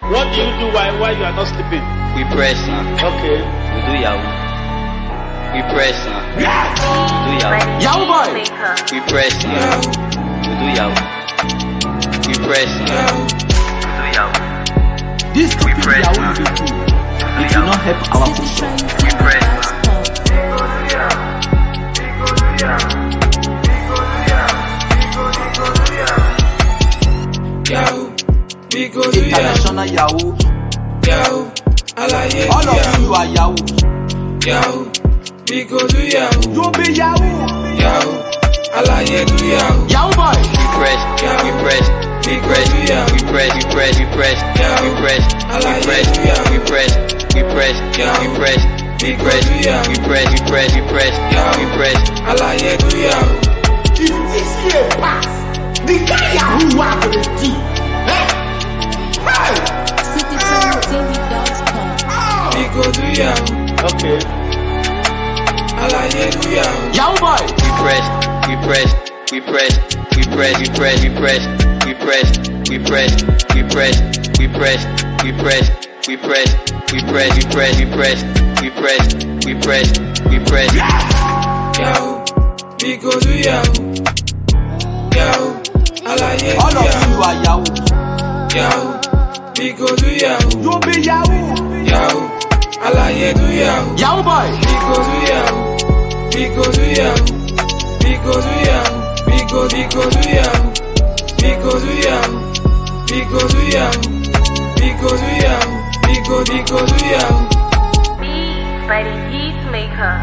What do you do while you are not sleeping? We press, Okay. we do Yahoo. We press, we do Yahoo. Yahoo boy. We press, we do Yahoo. We press, we do Yahoo. This We stupid press, Yahoo people, it will not help our future. We press, Yahoo, we go to Yahoo, International Yahoo. Yahoo, alaye All of you are Yahoo. Yahoo, we go to Yahoo, You be Yahoo. Yahoo, alaye to Yahoo, Yahoo boy. we press, we press, we press, we press, we press, we press, we press, we press, we press, we press, we press, we press, we press, we press, we press, we press. alaye to Yahoo, If this year pass, the guy Yahoo are going to do. Hey! we go to Yahoo, Okay. alaye to Yahoo, Yahoo boy. We press, we press, we press, we press, we press, we press, we press, we press, we press, we press, we press, we press, we press, we press, we press, we press, we press, we press. Yahoo, we go to Yahoo, Yahoo, alaye All to of Yahoo, you are Yahoo. Yahoo, we go to Yahoo, You be Yahoo. Yahoo, alaye to Yahoo, Yahoo boy. we go to Yahoo, we go to Yahoo, we go to Yahoo, we go to Yahoo, we go to Yahoo, we go to Yahoo, we go to Yahoo, we go to Yahoo. Beats by the Heat Maker.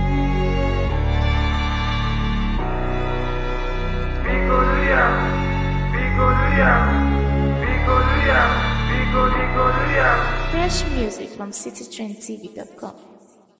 We go to Yahoo, we go to Yahoo, we go to Yahoo, we go to Yahoo. Fresh music from citytrendtv.com.